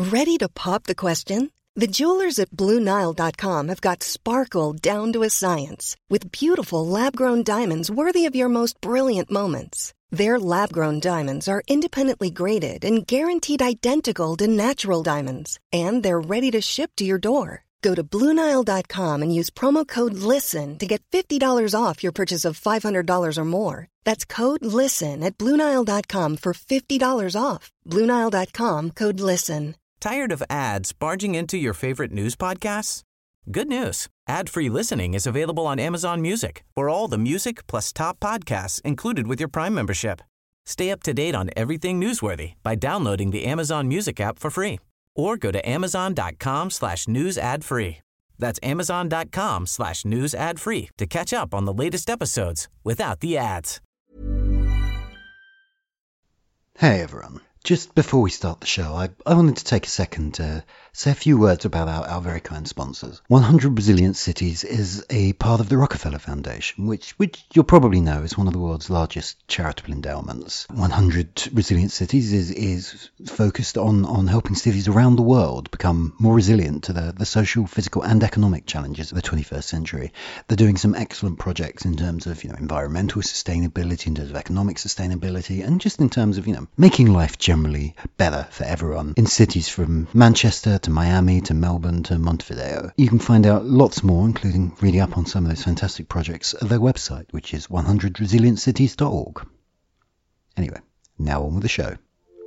Ready to pop the question? The jewelers at BlueNile.com have got sparkle down to a science with beautiful lab-grown diamonds worthy of your most brilliant moments. Their lab-grown diamonds are independently graded and guaranteed identical to natural diamonds, and they're ready to ship to your door. Go to BlueNile.com and use promo code LISTEN to get $50 off your purchase of $500 or more. That's code LISTEN at BlueNile.com for $50 off. BlueNile.com, code LISTEN. Tired of ads barging into your favorite news podcasts? Good news. Ad-free listening is available on Amazon Music for all the music plus top podcasts included with your Prime membership. Stay up to date on everything newsworthy by downloading the Amazon Music app for free or go to amazon.com/news ad free. That's amazon.com/news ad free to catch up on the latest episodes without the ads. Hey everyone. Just before we start the show, I wanted to take a second to say a few words about our very kind sponsors. 100 Resilient Cities is a part of the Rockefeller Foundation, which you'll probably know is one of the world's largest charitable endowments. 100 Resilient Cities is focused on helping cities around the world become more resilient to the social, physical and economic challenges of the 21st century. They're doing some excellent projects in terms of environmental sustainability, in terms of economic sustainability, and just in terms of making life generally better for everyone in cities from Manchester to Miami to Melbourne to Montevideo. You can find out lots more, including reading up on some of those fantastic projects, at their website, which is 100resilientcities.org. Anyway, now on with the show.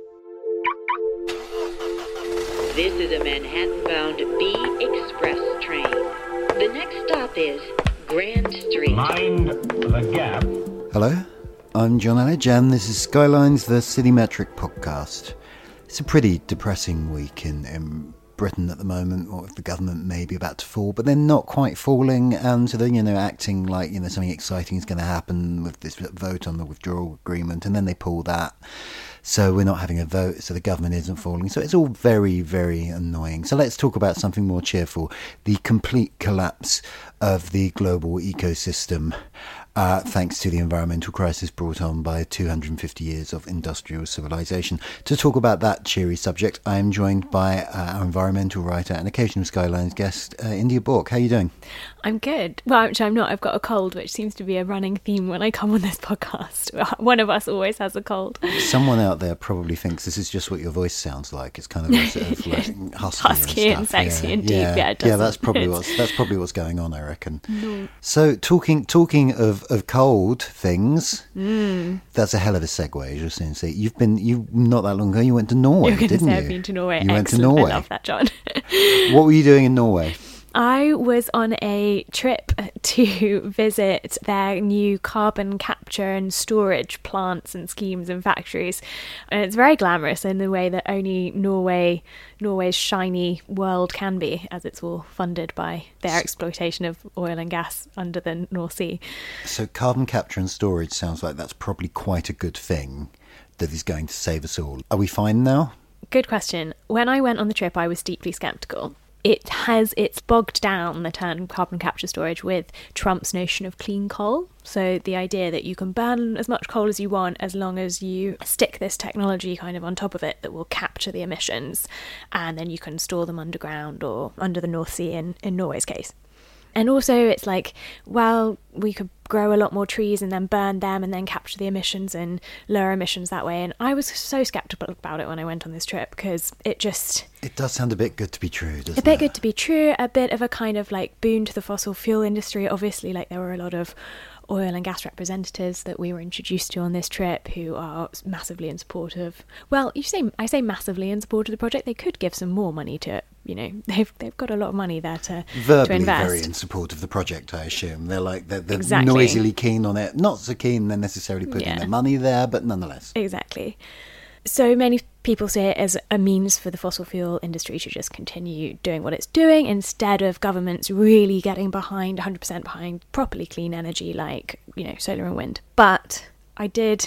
This is a Manhattan-bound B Express train. The next stop is Grand Street. Mind the gap. Hello, I'm John Elledge, and this is Skylines, the Citymetric podcast. It's a pretty depressing week in Britain at the moment. Or the government may be about to fall, but they're not quite falling, and so they're acting like something exciting is going to happen with this vote on the withdrawal agreement, and then they pull that. So we're not having a vote, so the government isn't falling. So it's all very, very annoying. So let's talk about something more cheerful. The complete collapse of the global ecosystem, thanks to the environmental crisis brought on by 250 years of industrial civilization. To talk about that cheery subject, I am joined by our environmental writer and occasional Skylines guest, India Bork. How are you doing? I'm good. Well, actually, I'm not. I've got a cold, which seems to be a running theme when I come on this podcast. One of us always has a cold. Someone out there probably thinks this is just what your voice sounds like. It's kind of a sort of like husky and sexy and deep. Yeah, that's probably what's going on, I reckon. No. So talking of cold things, that's a hell of a segue. Just saying, so you not that long ago you went to Norway, didn't you? I've been to Norway. You went to Excellent. Norway. I love that, John. What were you doing in Norway? I was on a trip to visit their new carbon capture and storage plants and schemes and factories. And it's very glamorous in the way that only Norway's shiny world can be, as it's all funded by their exploitation of oil and gas under the North Sea. So carbon capture and storage sounds like that's probably quite a good thing that is going to save us all. Are we fine now? Good question. When I went on the trip, I was deeply sceptical. It's bogged down, the term carbon capture storage, with Trump's notion of clean coal. So the idea that you can burn as much coal as you want as long as you stick this technology kind of on top of it that will capture the emissions, and then you can store them underground or under the North Sea in Norway's case. And also it's like, well, we could grow a lot more trees and then burn them and then capture the emissions and lower emissions that way. And I was so sceptical about it when I went on this trip, because it does sound a bit good to be true, doesn't it? A bit good to be true, a bit of a kind of like boon to the fossil fuel industry. Obviously, like there were a lot of oil and gas representatives that we were introduced to on this trip who are massively in support of, well, I say massively in support of the project. They could give some more money to it. They've got a lot of money there to invest. Very in support of the project, I assume. They're exactly. Noisily keen on it. Not so keen they're necessarily putting their money there, but nonetheless. Exactly. So many people see it as a means for the fossil fuel industry to just continue doing what it's doing, instead of governments really getting 100% behind properly clean energy like, solar and wind. But I did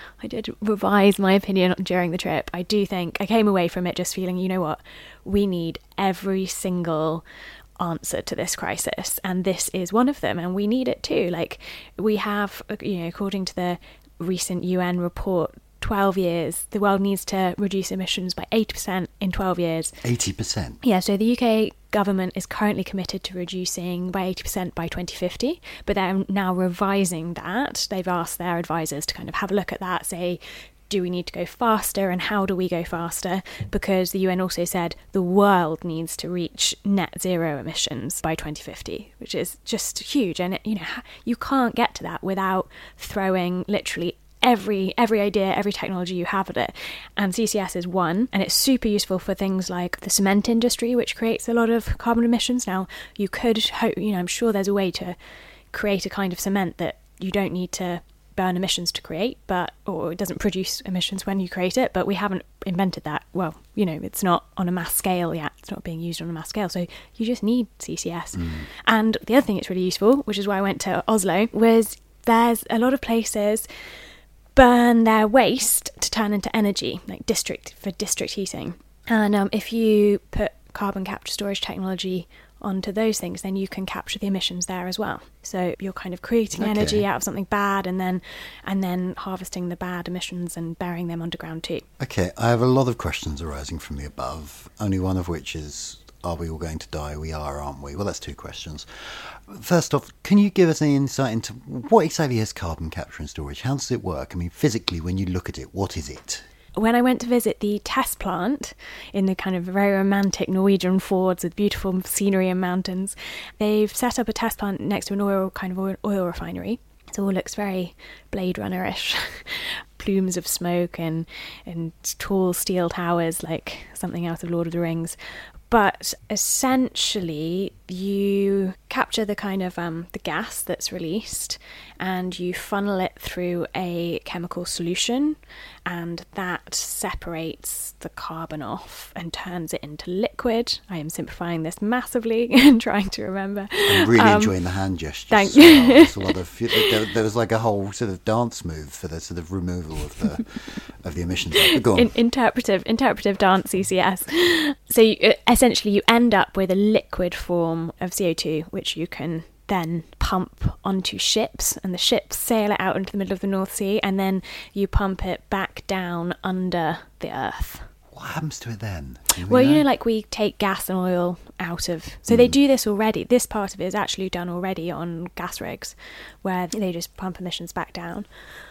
revise my opinion during the trip. I do think I came away from it just feeling, you know what, we need every single answer to this crisis, and this is one of them, and we need it too. Like, we have, according to the recent UN report 12 years, the world needs to reduce emissions by 80% in 12 years. 80%? Yeah, so the UK government is currently committed to reducing by 80% by 2050, but they're now revising that. They've asked their advisors to kind of have a look at that, say, do we need to go faster and how do we go faster? Because the UN also said the world needs to reach net zero emissions by 2050, which is just huge. And, you can't get to that without throwing literally every idea, every technology you have at it. And CCS is one, and it's super useful for things like the cement industry, which creates a lot of carbon emissions. Now, you could hope, I'm sure there's a way to create a kind of cement that you don't need to burn emissions to create, or it doesn't produce emissions when you create it, but we haven't invented that. Well, it's not on a mass scale yet. It's not being used on a mass scale, so you just need CCS. And the other thing that's really useful, which is why I went to Oslo, was there's a lot of places burn their waste to turn into energy, like district heating. And if you put carbon capture storage technology onto those things, then you can capture the emissions there as well. So you're kind of creating energy out of something bad and then harvesting the bad emissions and burying them underground too. Okay, I have a lot of questions arising from the above, only one of which is, are we all going to die? We are, aren't we? Well, that's two questions. First off, can you give us any insight into what exactly is carbon capture and storage? How does it work? I mean, physically, when you look at it, what is it? When I went to visit the test plant in the kind of very romantic Norwegian fjords with beautiful scenery and mountains, they've set up a test plant next to an oil refinery. It all looks very Blade Runner-ish. Plumes of smoke and tall steel towers like something out of Lord of the Rings. But essentially, you capture the kind of the gas that's released and you funnel it through a chemical solution, and that separates the carbon off and turns it into liquid. I am simplifying this massively and trying to remember. I'm really enjoying the hand gestures. Thank you. There's a lot of, there was like a whole sort of dance move for the sort of removal of the emissions. Go on. Interpretive dance, CCS. So essentially you end up with a liquid form of CO2, which you can then pump onto ships, and the ships sail it out into the middle of the North Sea, and then you pump it back down under the earth. What happens to it then? Well, like we take gas and oil out of... So they do this already. This part of it is actually done already on gas rigs, where they just pump emissions back down.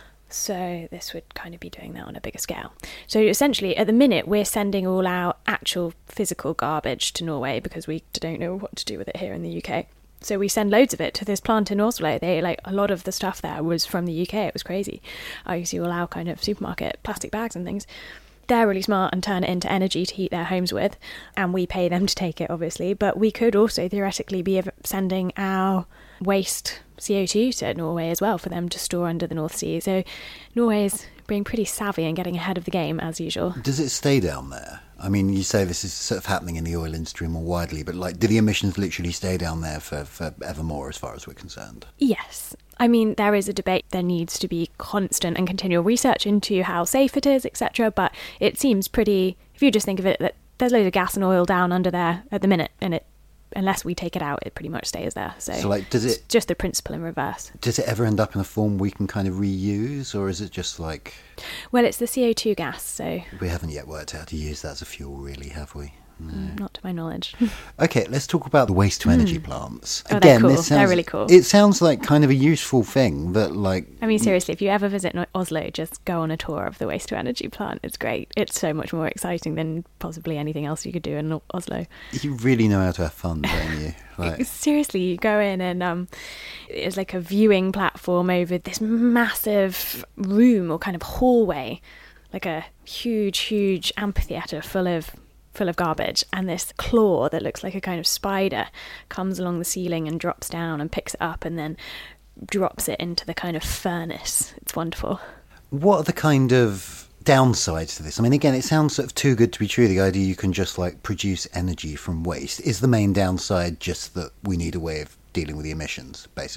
So this would kind of be doing that on a bigger scale. So essentially, at the minute, we're sending all our actual physical garbage to Norway because we don't know what to do with it here in the UK. So we send loads of it to this plant in Oslo. A lot of the stuff there was from the UK. It was crazy. I used to allow kind of supermarket plastic bags and things. They're really smart and turn it into energy to heat their homes with, and we pay them to take it, obviously. But we could also theoretically be sending our waste CO2 to Norway as well for them to store under the North Sea. So Norway is being pretty savvy and getting ahead of the game as usual. Does it stay down there? I mean, you say this is sort of happening in the oil industry more widely, but do the emissions literally stay down there for evermore as far as we're concerned? Yes. I mean, there is a debate. There needs to be constant and continual research into how safe it is, etc. But it seems pretty, if you just think of it, that there's loads of gas and oil down under there at the minute, and unless we take it out, it pretty much stays there. So does it... It's just the principle in reverse. Does it ever end up in a form we can kind of reuse, or is it just like... Well, it's the CO2 gas, so... We haven't yet worked out how to use that as a fuel, really, have we? No. Not to my knowledge. Okay, let's talk about the waste-to-energy plants. Oh, they're cool. They're really cool. It sounds like kind of a useful thing that, I mean, seriously, if you ever visit Oslo, just go on a tour of the waste-to-energy plant. It's great. It's so much more exciting than possibly anything else you could do in Oslo. You really know how to have fun, don't you? Seriously, you go in and it's like a viewing platform over this massive room or kind of hallway, like a huge amphitheatre full of garbage, and this claw that looks like a kind of spider comes along the ceiling and drops down and picks it up and then drops it into the kind of furnace. It's wonderful. What are the kind of downsides to this? I mean, again, it sounds sort of too good to be true, the idea you can just produce energy from waste. Is the main downside just that we need a way of dealing with the emissions, basically?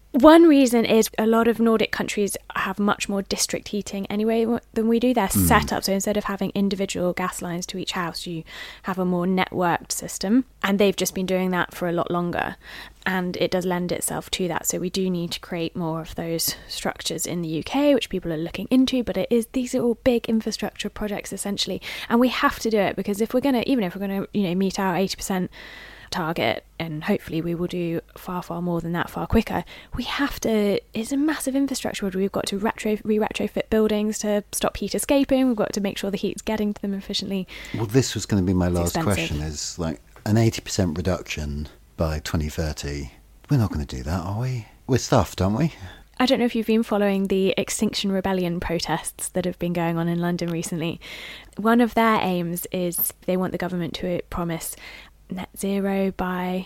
One reason is a lot of Nordic countries have much more district heating anyway than we do. They're set up, so instead of having individual gas lines to each house, you have a more networked system. And they've just been doing that for a lot longer. And it does lend itself to that. So we do need to create more of those structures in the UK, which people are looking into. But these are all big infrastructure projects, essentially. And we have to do it because if we're going to meet our 80% target, and hopefully we will do far more than that far quicker, we have to, it's a massive infrastructure. We've got to retrofit buildings to stop heat escaping. We've got to make sure the heat's getting to them efficiently. Well, this was going to be my last question, is like an 80% reduction by 2030. We're not going to do that, are we? We're stuffed, aren't we? I don't know if you've been following the Extinction Rebellion protests that have been going on in London recently. One of their aims is they want the government to promise net zero by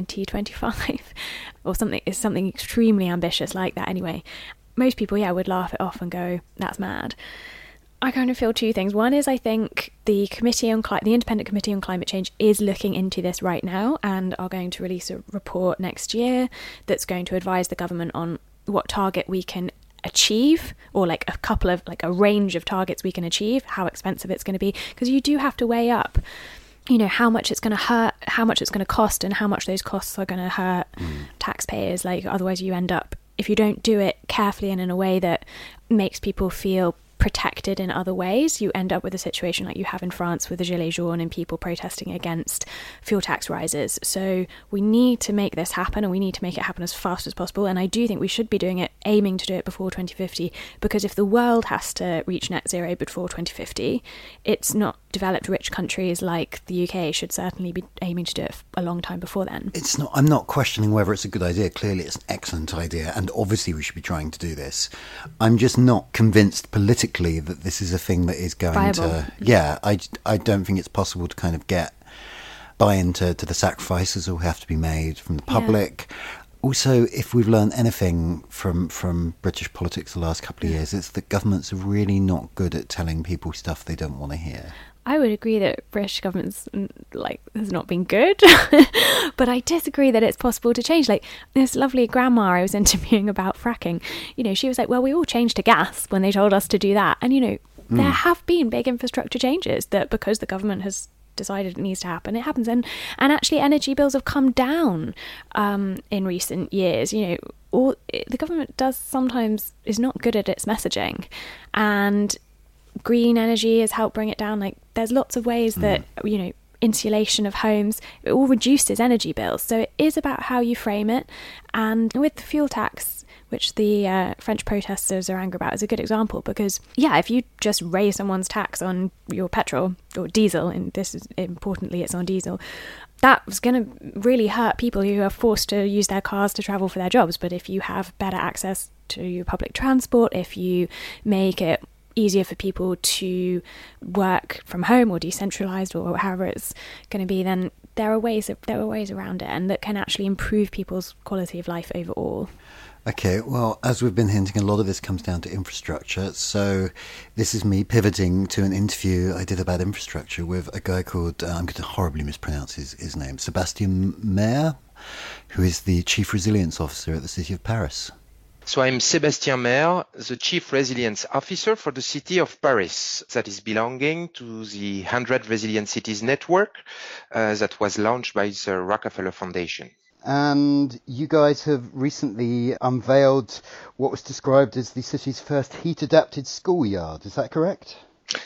2025 or something extremely ambitious like that. Anyway, most people would laugh it off and go, that's mad. I kind of feel two things. One is I think the Independent Committee on Climate Change is looking into this right now and are going to release a report next year that's going to advise the government on what target we can achieve, or like a range of targets we can achieve, how expensive it's going to be, because you do have to weigh up how much it's going to hurt, how much it's going to cost, and how much those costs are going to hurt taxpayers. Like, otherwise you end up, if you don't do it carefully and in a way that makes people feel protected in other ways, you end up with a situation like you have in France with the Gilets jaunes and people protesting against fuel tax rises. So we need to make this happen, and we need to make it happen as fast as possible. And I do think we should be aiming to do it before 2050, because if the world has to reach net zero before 2050, it's not developed rich countries like the UK should certainly be aiming to do it a long time before then. I'm not questioning whether it's a good idea. Clearly it's an excellent idea, and obviously we should be trying to do this. I'm just not convinced politically that this is a thing that is going viable. I don't think it's possible to kind of buy into the sacrifices that will have to be made from the public. Also, if we've learned anything from British politics the last couple of years, it's that governments are really not good at telling people stuff they don't want to hear. I would agree that British government's has not been good, but I disagree that it's possible to change. Like this lovely grandma I was interviewing about fracking, she was like, well, we all changed to gas when they told us to do that. And, there have been big infrastructure changes that because the government has decided it needs to happen, it happens. And actually energy bills have come down in recent years. The government is not good at its messaging, and green energy has helped bring it down. Like there's lots of ways that insulation of homes, it all reduces energy bills. So it is about how you frame it. And with the fuel tax, which the French protesters are angry about, is a good example, because if you just raise someone's tax on your petrol or diesel, and this is importantly it's on diesel, that was going to really hurt people who are forced to use their cars to travel for their jobs. But if you have better access to public transport, if you make it easier for people to work from home or decentralized or however it's going to be, then there are ways around it, and that can actually improve people's quality of life overall. Okay, well, as we've been hinting, a lot of this comes down to infrastructure. So this is me pivoting to an interview I did about infrastructure with a guy called, I'm going to horribly mispronounce his name, Sébastien Maire, who is the Chief Resilience Officer at the City of Paris. So I'm Sébastien Maire, the Chief Resilience Officer for the City of Paris, that is belonging to the 100 Resilient Cities Network that was launched by the Rockefeller Foundation. And you guys have recently unveiled what was described as the city's first heat-adapted schoolyard. Is that correct?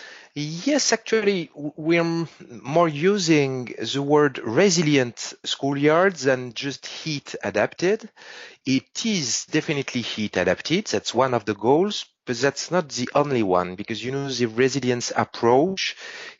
Yes, actually, we're more using the word resilient schoolyards than just heat adapted. It is definitely heat adapted. That's one of the goals, but that's not the only one, because, the resilience approach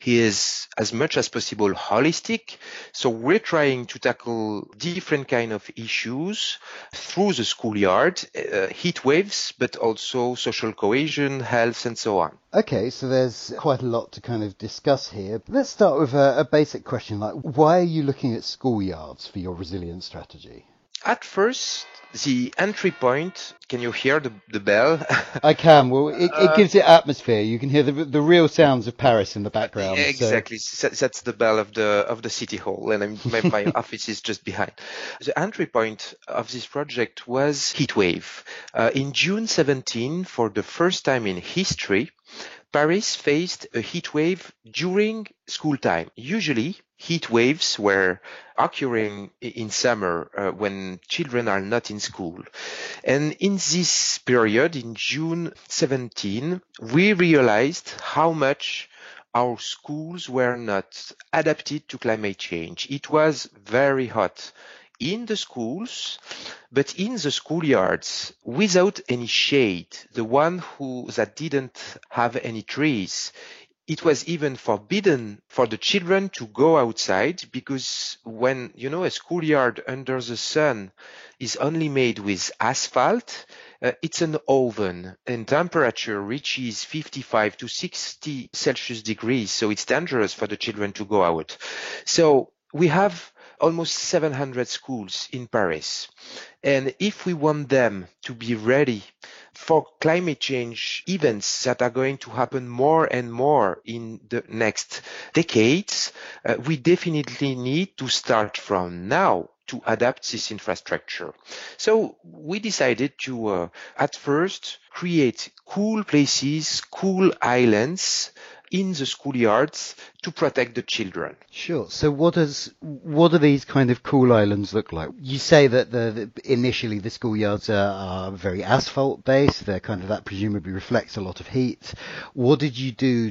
is as much as possible holistic. So we're trying to tackle different kind of issues through the schoolyard, heat waves, but also social cohesion, health, and so on. Okay, so there's quite a lot to kind of discuss here. Let's start with a basic question, like why are you looking at schoolyards for your resilience strategy? At first, The entry point, can you hear the bell? I can. Well, it gives it atmosphere. You can hear the real sounds of Paris in the background. Exactly. That's the bell of the city hall, and my office is just behind. The entry point of this project was heat wave. In June 17, for the first time in history, Paris faced a heat wave during school time. Usually, heat waves were occurring in summer when children are not in school. And in this period, in June 17, we realized how much our schools were not adapted to climate change. It was very hot in the schools, but in the schoolyards without any shade, the one that didn't have any trees. It was even forbidden for the children to go outside because when, a schoolyard under the sun is only made with asphalt, it's an oven and temperature reaches 55 to 60 Celsius degrees. So it's dangerous for the children to go out. So we have almost 700 schools in Paris. And if we want them to be ready for climate change events that are going to happen more and more in the next decades, we definitely need to start from now to adapt this infrastructure. So we decided to, at first, create cool places, cool islands in the schoolyards to protect the children. Sure. So what do these kind of cool islands look like? You say that initially the schoolyards are very asphalt based. They're kind of, that presumably reflects a lot of heat. What did you do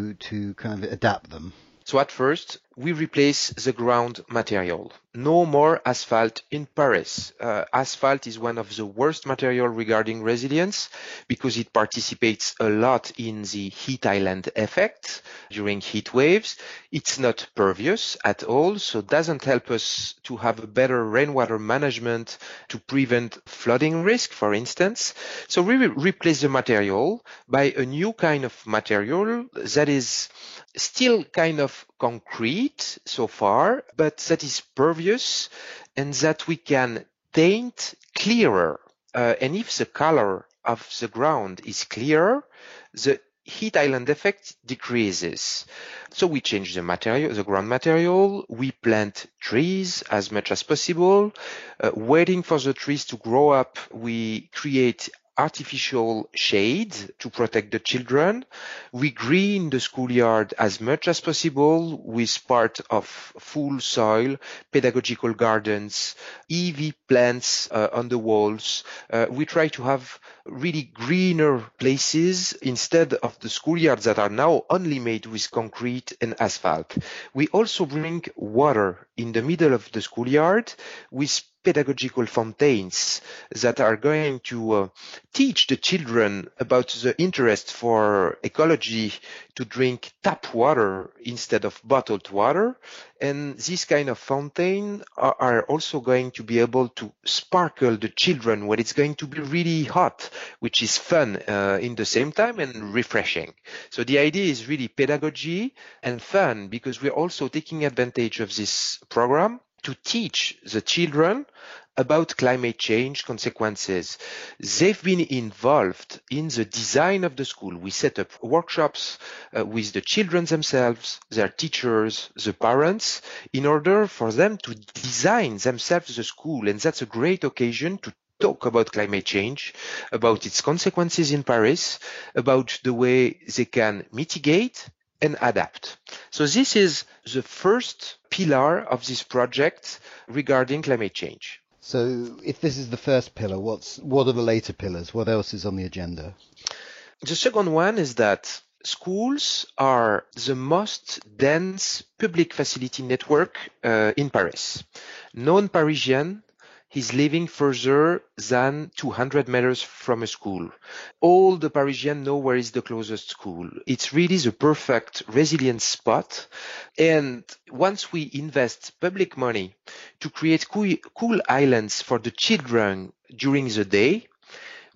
to kind of adapt them? So at first, we replace the ground material. No more asphalt in Paris. Asphalt is one of the worst material regarding resilience because it participates a lot in the heat island effect during heat waves. It's not pervious at all, so it doesn't help us to have a better rainwater management to prevent flooding risk, for instance. So we replace the material by a new kind of material that is still kind of concrete so far, but that is pervious and that we can paint clearer. And if the color of the ground is clearer, the heat island effect decreases. So we change the material, the ground material. We plant trees as much as possible. Waiting for the trees to grow up, we create artificial shade to protect the children. We green the schoolyard as much as possible with part of full soil, pedagogical gardens, EV plants on the walls. We try to have really greener places instead of the schoolyards that are now only made with concrete and asphalt. We also bring water in the middle of the schoolyard with pedagogical fountains that are going to teach the children about the interest for ecology, to drink tap water instead of bottled water. And this kind of fountain are also going to be able to sparkle the children when it's going to be really hot, which is fun in the same time and refreshing. So the idea is really pedagogy and fun because we're also taking advantage of this program to teach the children about climate change consequences. They've been involved in the design of the school. We set up workshops with the children themselves, their teachers, the parents, in order for them to design themselves the school. And that's a great occasion to talk about climate change, about its consequences in Paris, about the way they can mitigate and adapt. So this is the first pillar of this project regarding climate change. So if this is the first pillar, what are the later pillars? What else is on the agenda? The second one is that schools are the most dense public facility network in Paris. Non-Parisian is living further than 200 meters from a school. All the Parisians know where is the closest school. It's really the perfect resilient spot. And once we invest public money to create cool islands for the children during the day,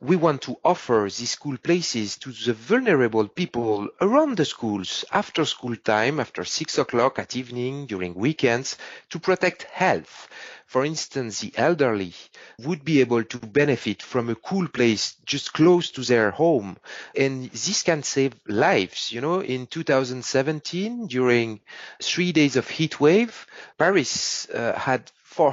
we want to offer these school places to the vulnerable people around the schools after school time, after 6 o'clock at evening, during weekends, to protect health. For instance, the elderly would be able to benefit from a cool place just close to their home. And this can save lives. In 2017, during 3 days of heat wave, Paris had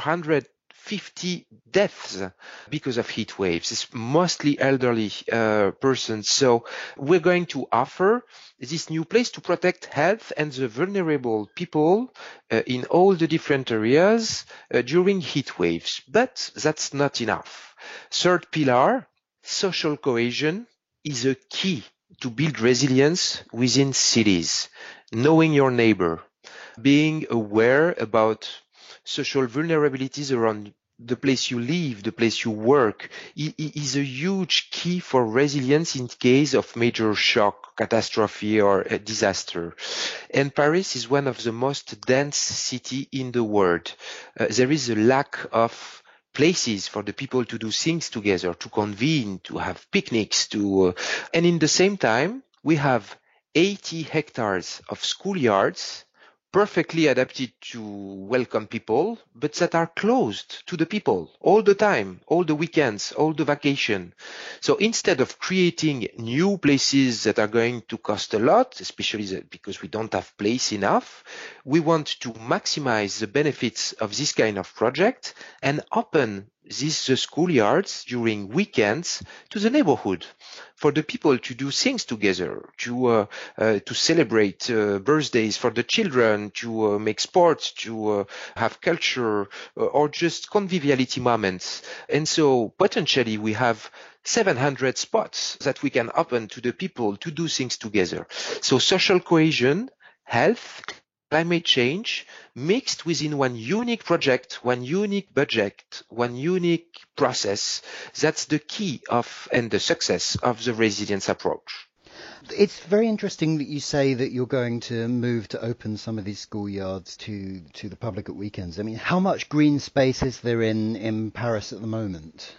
450 deaths because of heat waves. It's mostly elderly persons. So we're going to offer this new place to protect health and the vulnerable people in all the different areas during heat waves. But that's not enough. Third pillar, social cohesion, is a key to build resilience within cities. Knowing your neighbor, being aware about social vulnerabilities around the place you live, the place you work, is a huge key for resilience in case of major shock, catastrophe, or a disaster. And Paris is one of the most dense cities in the world. There is a lack of places for the people to do things together, to convene, to have picnics, and in the same time, we have 80 hectares of schoolyards perfectly adapted to welcome people, but that are closed to the people all the time, all the weekends, all the vacation. So instead of creating new places that are going to cost a lot, especially because we don't have place enough, we want to maximize the benefits of this kind of project and open these schoolyards during weekends to the neighborhood for the people to do things together, to celebrate birthdays for the children, to make sports, to have culture, or just conviviality moments. And so potentially we have 700 spots that we can open to the people to do things together. So social cohesion, health, climate change mixed within one unique project, one unique budget, one unique process. That's the key and the success of the resilience approach. It's very interesting that you say that you're going to move to open some of these schoolyards to the public at weekends. I mean, how much green space is there in Paris at the moment?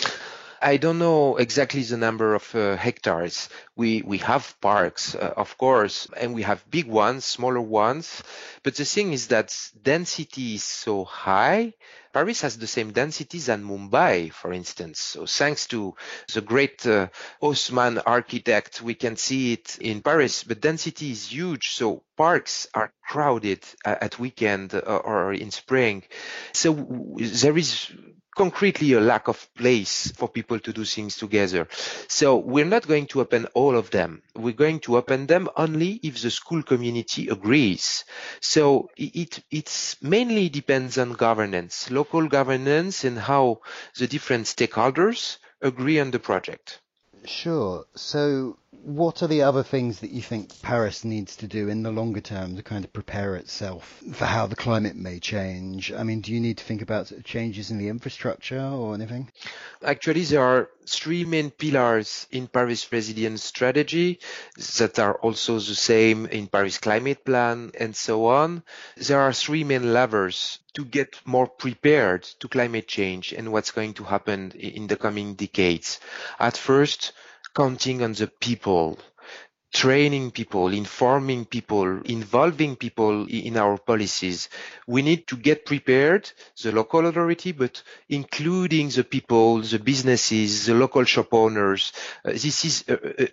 I don't know exactly the number of hectares. We have parks, of course, and we have big ones, smaller ones. But the thing is that density is so high. Paris has the same density than Mumbai, for instance. So thanks to the great Haussmann architect, we can see it in Paris. But density is huge. So parks are crowded at weekend or in spring. So there is concretely a lack of place for people to do things together. So we're not going to open all of them. We're going to open them only if the school community agrees. So it's mainly depends on governance, local governance, and how the different stakeholders agree on the project. Sure. So what are the other things that you think Paris needs to do in the longer term to kind of prepare itself for how the climate may change? I mean, do you need to think about changes in the infrastructure or anything? Actually, there are three main pillars in Paris resilience strategy that are also the same in Paris climate plan and so on. There are three main levers to get more prepared to climate change and what's going to happen in the coming decades. At first, counting on the people, training people, informing people, involving people in our policies. We need to get prepared, the local authority, but including the people, the businesses, the local shop owners. This is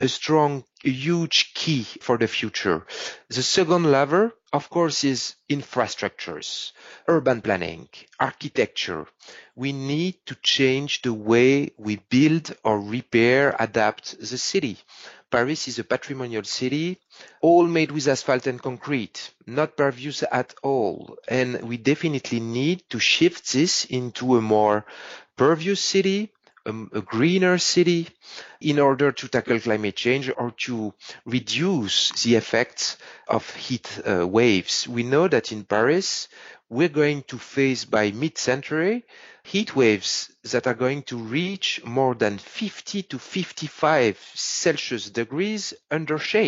a huge key for the future. The second lever, of course, is infrastructures, urban planning, architecture. We need to change the way we build or repair, adapt the city. Paris is a patrimonial city, all made with asphalt and concrete, not pervious at all. And we definitely need to shift this into a more pervious city, a greener city, in order to tackle climate change or to reduce the effects of heat waves. We know that in Paris, we're going to face by mid-century heat waves that are going to reach more than 50 to 55 Celsius degrees under shade.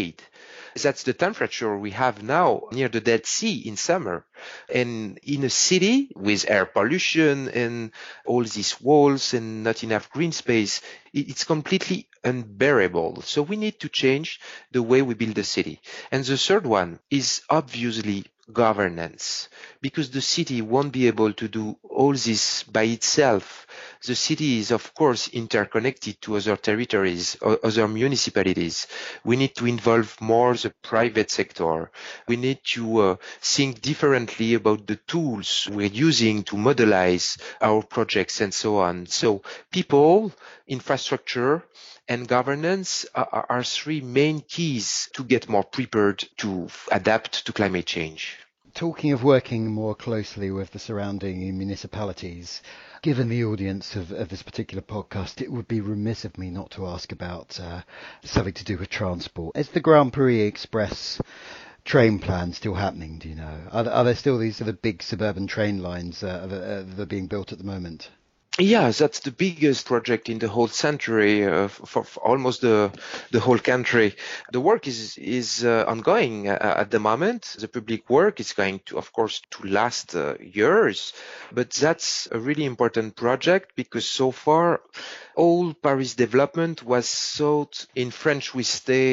That's the temperature we have now near the Dead Sea in summer. And in a city with air pollution and all these walls and not enough green space, it's completely unbearable. So we need to change the way we build a city. And the third one is obviously governance, because the city won't be able to do all this by itself. The city is, of course, interconnected to other territories or other municipalities. We need to involve more the private sector. We need to think differently about the tools we're using to modelize our projects and so on. So people, infrastructure, and governance are three main keys to get more prepared to adapt to climate change. Talking of working more closely with the surrounding municipalities, given the audience of this particular podcast, it would be remiss of me not to ask about something to do with transport. Is the Grand Paris Express train plan still happening, do you know? Are there still these sort of big suburban train lines that are being built at the moment? Yeah, that's the biggest project in the whole century, for almost the whole country. The work is ongoing at the moment. The public work is going to, of course, to last years, but that's a really important project because so far all Paris development was thought, in French we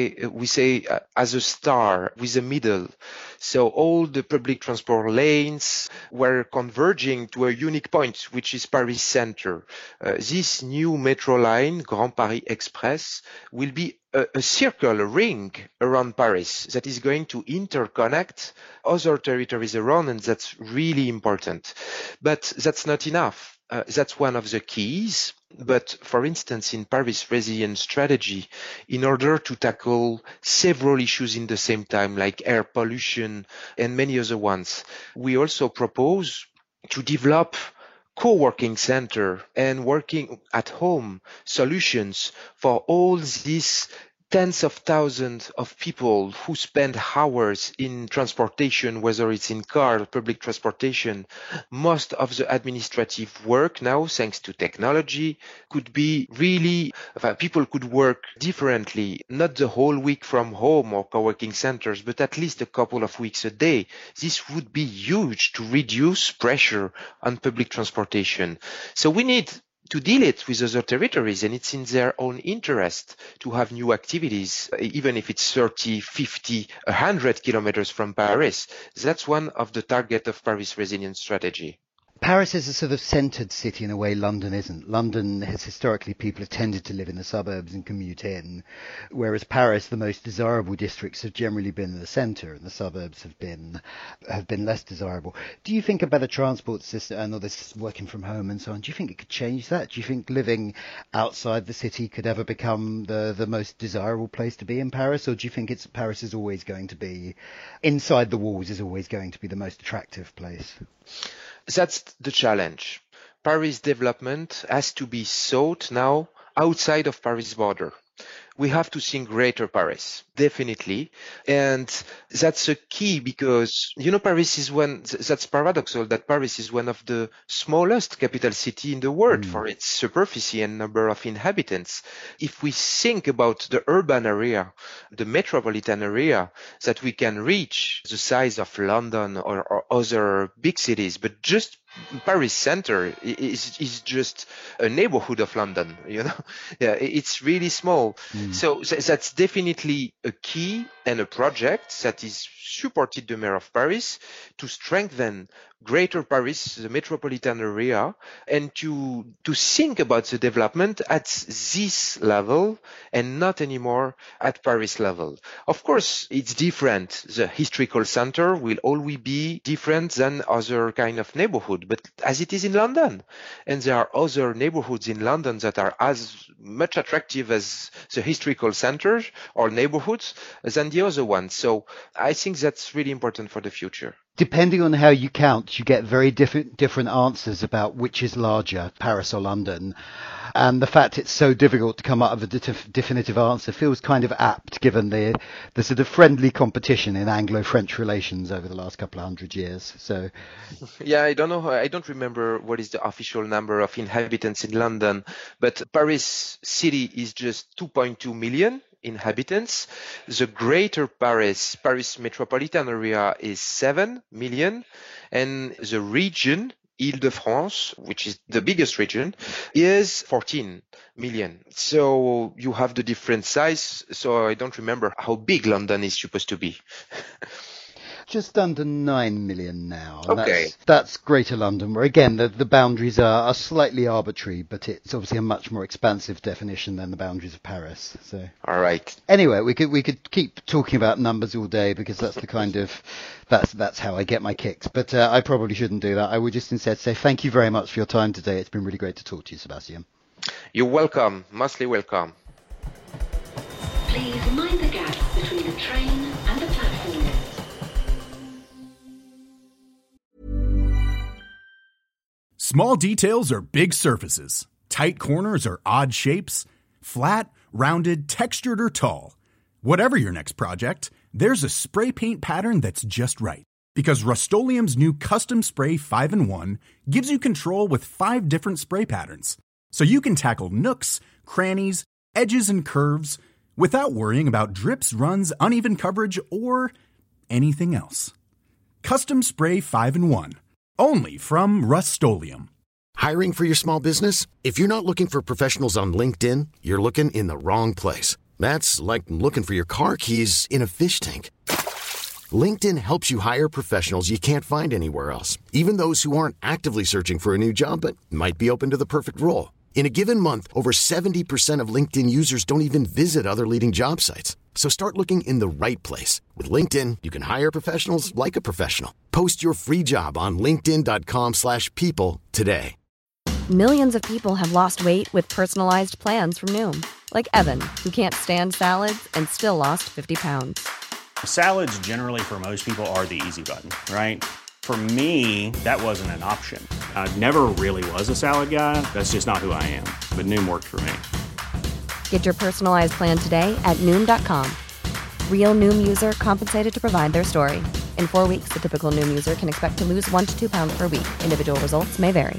say as a star with a middle. So all the public transport lanes were converging to a unique point, which is Paris Center. This new metro line, Grand Paris Express, will be a circle, a ring around Paris that is going to interconnect other territories around, and that's really important. But that's not enough. That's one of the keys. But for instance, in Paris Resilience Strategy, in order to tackle several issues in the same time, like air pollution and many other ones, we also propose to develop co-working center and working at home solutions for all these tens of thousands of people who spend hours in transportation, whether it's in car or public transportation. Most of the administrative work now, thanks to technology, could be really, people could work differently, not the whole week from home or co-working centers, but at least a couple of weeks a day. This would be huge to reduce pressure on public transportation. So we need to deal it with other territories, and it's in their own interest to have new activities, even if it's 30, 50, 100 kilometers from Paris. That's one of the targets of Paris Resilience Strategy. Paris is a sort of centred city in a way London isn't. London has historically, people have tended to live in the suburbs and commute in, whereas Paris, the most desirable districts have generally been in the centre and the suburbs have been less desirable. Do you think a better transport system and all this working from home and so on, do you think it could change that? Do you think living outside the city could ever become the most desirable place to be in Paris, or do you think Paris is always going to be, inside the walls is always going to be the most attractive place? That's the challenge. Paris development has to be thought now outside of Paris border. We have to think Greater Paris, definitely. And that's a key because, Paris is that's paradoxical that Paris is one of the smallest capital city in the world for its superficie and number of inhabitants. If we think about the urban area, the metropolitan area, that we can reach the size of London or other big cities, but just Paris center is just a neighborhood of London, Yeah, it's really small. So that's definitely a key and a project that is supported the Mayor of Paris to strengthen Greater Paris, the metropolitan area, and to think about the development at this level and not anymore at Paris level. Of course, it's different. The historical center will always be different than other kind of neighborhood, but as it is in London. And there are other neighborhoods in London that are as much attractive as the historical centers or neighborhoods than the other ones. So I think that's really important for the future. Depending on how you count, you get very different answers about which is larger, Paris or London. And the fact it's so difficult to come up with a definitive answer feels kind of apt, given the sort of friendly competition in Anglo-French relations over the last couple of 100 years. So, yeah, I don't know. I don't remember what is the official number of inhabitants in London, but Paris city is just 2.2 million. inhabitants. The greater Paris metropolitan area is 7 million, and the region Île-de-France, which is the biggest region, is 14 million. So you have the different size. So I don't remember how big London is supposed to be. Just under 9 million now. Okay. That's Greater London, where again the boundaries are slightly arbitrary, but it's obviously a much more expansive definition than the boundaries of Paris. So. All right. Anyway, we could keep talking about numbers all day because that's the kind of that's how I get my kicks. But I probably shouldn't do that. I would just instead say thank you very much for your time today. It's been really great to talk to you, Sebastian. You're welcome. Mostly welcome. Please mind the gap between the train and the platform. Small details are big surfaces. Tight corners are odd shapes. Flat, rounded, textured, or tall. Whatever your next project, there's a spray paint pattern that's just right. Because Rust-Oleum's new Custom Spray 5-in-1 gives you control with 5 different spray patterns. So you can tackle nooks, crannies, edges, and curves without worrying about drips, runs, uneven coverage, or anything else. Custom Spray 5-in-1. Only from Rust-Oleum. Hiring for your small business? If you're not looking for professionals on LinkedIn, you're looking in the wrong place. That's like looking for your car keys in a fish tank. LinkedIn helps you hire professionals you can't find anywhere else, even those who aren't actively searching for a new job but might be open to the perfect role. In a given month, over 70% of LinkedIn users don't even visit other leading job sites. So start looking in the right place. With LinkedIn, you can hire professionals like a professional. Post your free job on linkedin.com/people today. Millions of people have lost weight with personalized plans from Noom. Like Evan, who can't stand salads and still lost 50 pounds. Salads generally for most people are the easy button, right? For me, that wasn't an option. I never really was a salad guy. That's just not who I am. But Noom worked for me. Get your personalized plan today at Noom.com. Real Noom user compensated to provide their story. In 4 weeks, the typical Noom user can expect to lose 1 to 2 pounds per week. Individual results may vary.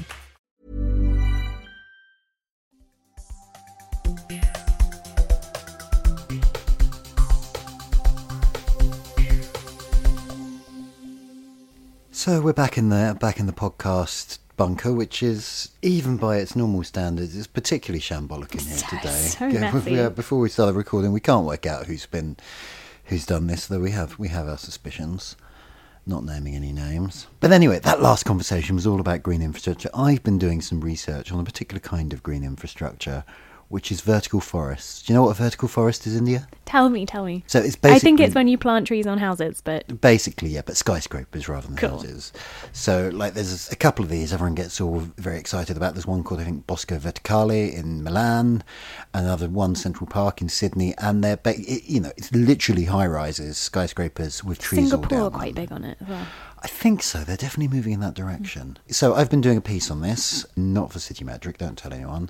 So we're back in the podcast bunker, which is, even by its normal standards, is particularly shambolic in here today. So messy. Before we started recording, we can't work out who's done this, though we have our suspicions. Not naming any names. But anyway, that last conversation was all about green infrastructure. I've been doing some research on a particular kind of green infrastructure, which is vertical forests. Do you know what a vertical forest is, India? Tell me. So it's basically, I think it's when you plant trees on houses, but... Basically, yeah, but skyscrapers rather than cool. houses. So, like, there's a couple of these everyone gets all very excited about. There's one called, I think, Bosco Verticale in Milan, another one, Central Park in Sydney, and they're, it's literally high-rises, skyscrapers with trees all down. Singapore are quite big on it as well. I think so. They're definitely moving in that direction. So I've been doing a piece on this, not for City Metric, don't tell anyone.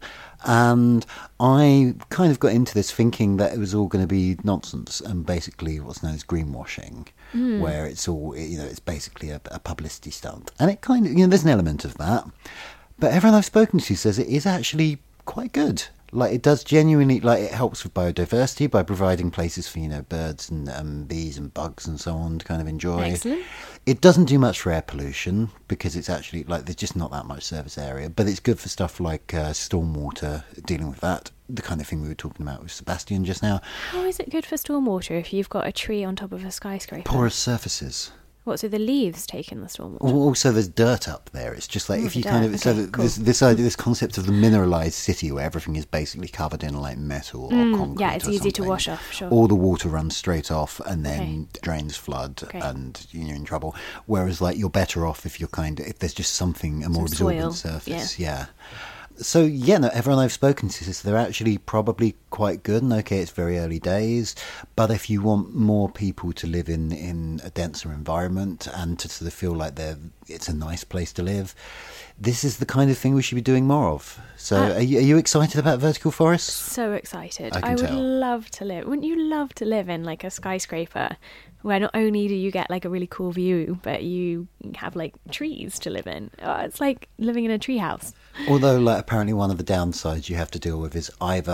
And I kind of got into this thinking that it was all going to be nonsense and basically what's known as greenwashing, where it's all, it's basically a publicity stunt. And it kind of, there's an element of that. But everyone I've spoken to says it is actually quite good. Like, it does genuinely, it helps with biodiversity by providing places for, birds and bees and bugs and so on to kind of enjoy. Excellent. It doesn't do much for air pollution because it's actually, there's just not that much surface area. But it's good for stuff like stormwater, dealing with that, the kind of thing we were talking about with Sebastian just now. How is it good for stormwater if you've got a tree on top of a skyscraper? Porous surfaces. What, so the leaves take in the stormwater? Also, there's dirt up there. It's just like if you kind of... Okay, so cool. this idea, this concept of the mineralised city where everything is basically covered in metal or concrete. Yeah, it's easy to wash off, sure. All the water runs straight off and then drains flood and you're in trouble. Whereas you're better off if if there's just something, a more absorbent surface. Yeah. So, everyone I've spoken to says they're actually probably quite good. And okay, it's very early days, but if you want more people to live in a denser environment and to sort of feel like it's a nice place to live, this is the kind of thing we should be doing more of. So, are you excited about vertical forests? So excited. I would love to live. Wouldn't you love to live in a skyscraper where not only do you get a really cool view, but you have trees to live in? Oh, it's like living in a treehouse. Although apparently one of the downsides you have to deal with is either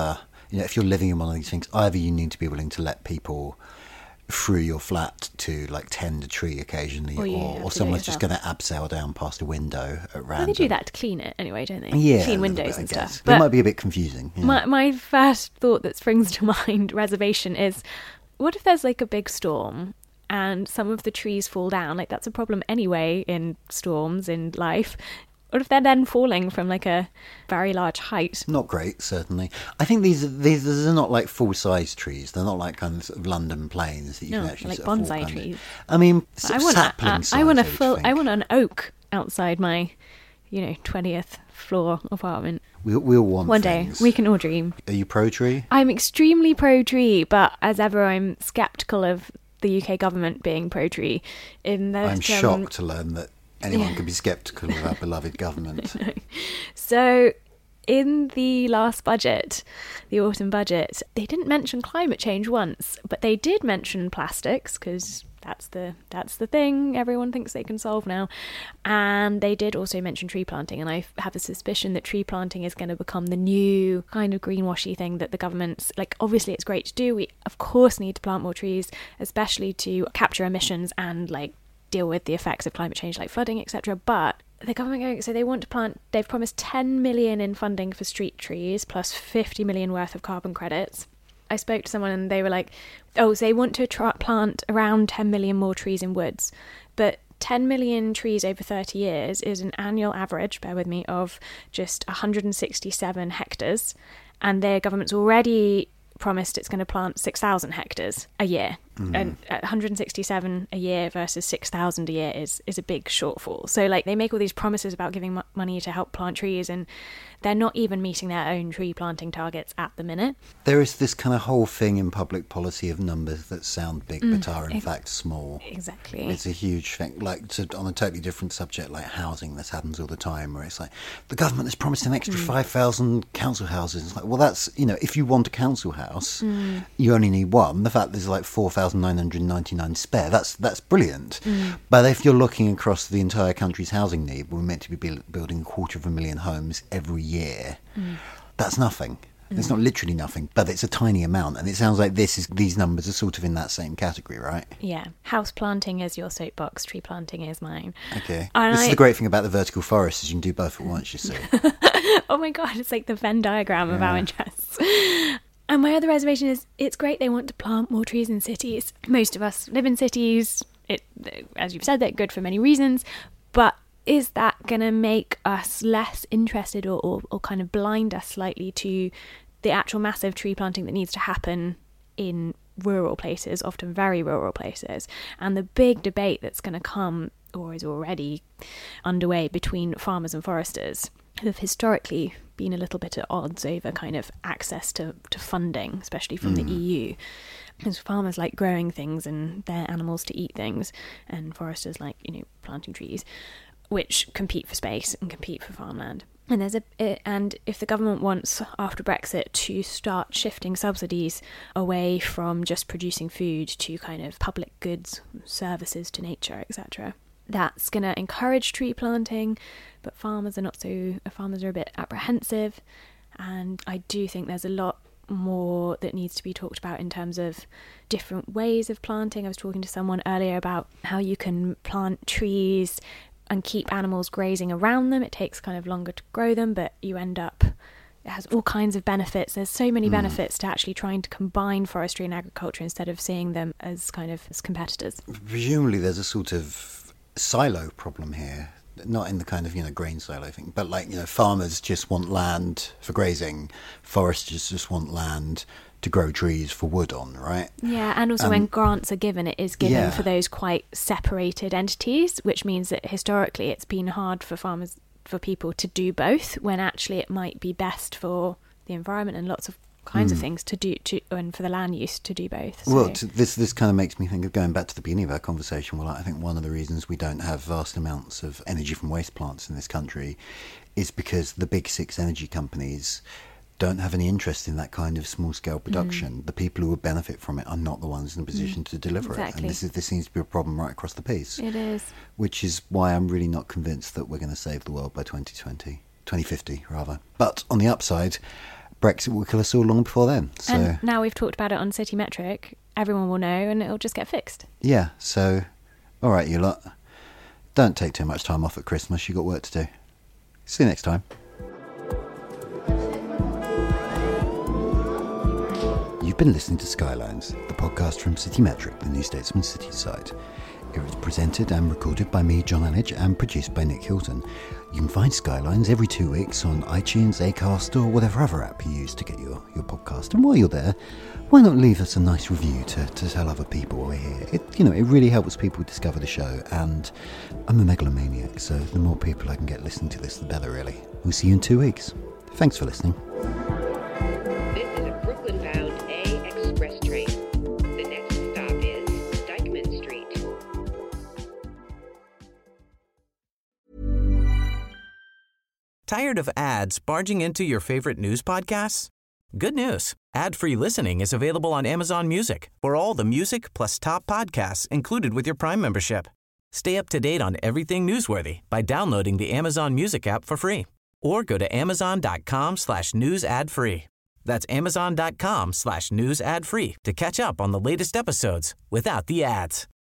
if you're living in one of these things, either you need to be willing to let people through your flat to like tend a tree occasionally, or someone's just going to abseil down past a window at random. Well, they do that to clean it anyway, don't they? Yeah, clean windows and stuff. But it might be a bit confusing. My first thought that springs to mind, reservation, is what if there's like a big storm and some of the trees fall down? Like, that's a problem anyway in storms in life. What if they're then falling from like a very large height? Not great, certainly. I think these are not like full-size trees. They're not like kind of, sort of London planes that you can actually like sort of bonsai trees. I mean, sapling size. I want an oak outside my, 20th floor apartment. We'll want one things. day. We can all dream. Are you pro-tree? I'm extremely pro-tree, but as ever, I'm sceptical of the UK government being pro-tree. I'm shocked to learn that anyone could be sceptical of our beloved government. So, in the last budget, the autumn budget, they didn't mention climate change once, but they did mention plastics, because that's the thing everyone thinks they can solve now. And they did also mention tree planting, and I have a suspicion that tree planting is going to become the new kind of greenwashy thing that the government's, like, obviously it's great to do. We of course need to plant more trees, especially to capture emissions and like deal with the effects of climate change like flooding, etc. But the government they've promised 10 million in funding for street trees plus 50 million worth of carbon credits. I spoke to someone and they were like, so they want to plant around 10 million more trees in woods, but 10 million trees over 30 years is an annual average, bear with me, of just 167 hectares, and their government's already promised it's going to plant 6,000 hectares a year. And 167 a year versus 6,000 a year is a big shortfall. So like, they make all these promises about giving money to help plant trees, and they're not even meeting their own tree planting targets at the minute. There is this kind of whole thing in public policy of numbers that sound big but are in fact small. Exactly. It's a huge thing. Like, on a totally different subject like housing, this happens all the time, where it's like, the government has promised an extra 5,000 council houses. It's like, well, that's, if you want a council house, you only need one. The fact there's like 4,999 spare, that's brilliant. But if you're looking across the entire country's housing need, we're meant to be building 250,000 homes every year. That's nothing. It's not literally nothing, but it's a tiny amount, and it sounds like these numbers are sort of in that same category, right? Yeah. House planting is your soapbox, tree planting is mine. Okay. This is the great thing about the vertical forest, is you can do both at once, you see. Oh my god, it's like the Venn diagram of our interests. And my other reservation is, it's great they want to plant more trees in cities. Most of us live in cities. As you've said, they're good for many reasons, but is that going to make us less interested or kind of blind us slightly to the actual massive tree planting that needs to happen in rural places, often very rural places? And the big debate that's going to come, or is already underway, between farmers and foresters, who have historically been a little bit at odds over kind of access to funding, especially from the EU. Because farmers like growing things and their animals to eat things, and foresters like, planting trees, which compete for space and compete for farmland. And if the government wants, after Brexit, to start shifting subsidies away from just producing food to kind of public goods, services to nature, etc., that's going to encourage tree planting, but farmers are a bit apprehensive. And I do think there's a lot more that needs to be talked about in terms of different ways of planting. I was talking to someone earlier about how you can plant trees and keep animals grazing around them. It takes kind of longer to grow them, but you end up, it has all kinds of benefits. There's so many benefits to actually trying to combine forestry and agriculture instead of seeing them as kind of as competitors. Presumably there's a sort of silo problem here, not in the kind of, grain silo thing, but like, farmers just want land for grazing, foresters just want land to grow trees for wood on, right? Yeah, and also when grants are given, it is given for those quite separated entities, which means that historically it's been hard for people to do both, when actually it might be best for the environment and lots of kinds of things and for the land use to do both. So. Well, this kind of makes me think of going back to the beginning of our conversation. Well, I think one of the reasons we don't have vast amounts of energy from waste plants in this country is because the big six energy companies don't have any interest in that kind of small-scale production. The people who would benefit from it are not the ones in a position to deliver it. And this seems to be a problem right across the piece. It is. Which is why I'm really not convinced that we're going to save the world by 2050, rather. But on the upside, Brexit will kill us all long before then. So and now we've talked about it on City Metric, everyone will know and it'll just get fixed. Yeah, so, all right, you lot. Don't take too much time off at Christmas. You've got work to do. See you next time. You've been listening to Skylines, the podcast from City Metric, the New Statesman City site. It was presented and recorded by me, John Anage, and produced by Nick Hilton. You can find Skylines every 2 weeks on iTunes, Acast, or whatever other app you use to get your podcast. And while you're there, why not leave us a nice review to tell other people we're here? It really helps people discover the show, and I'm a megalomaniac, so the more people I can get listening to this, the better, really. We'll see you in 2 weeks. Thanks for listening. This is a Brooklyn-bound A express train. The next stop is Dyckman Street. Tired of ads barging into your favorite news podcasts? Good news. Ad-free listening is available on Amazon Music for all the music plus top podcasts included with your Prime membership. Stay up to date on everything newsworthy by downloading the Amazon Music app for free or go to amazon.com/news ad free. That's amazon.com/news ad free to catch up on the latest episodes without the ads.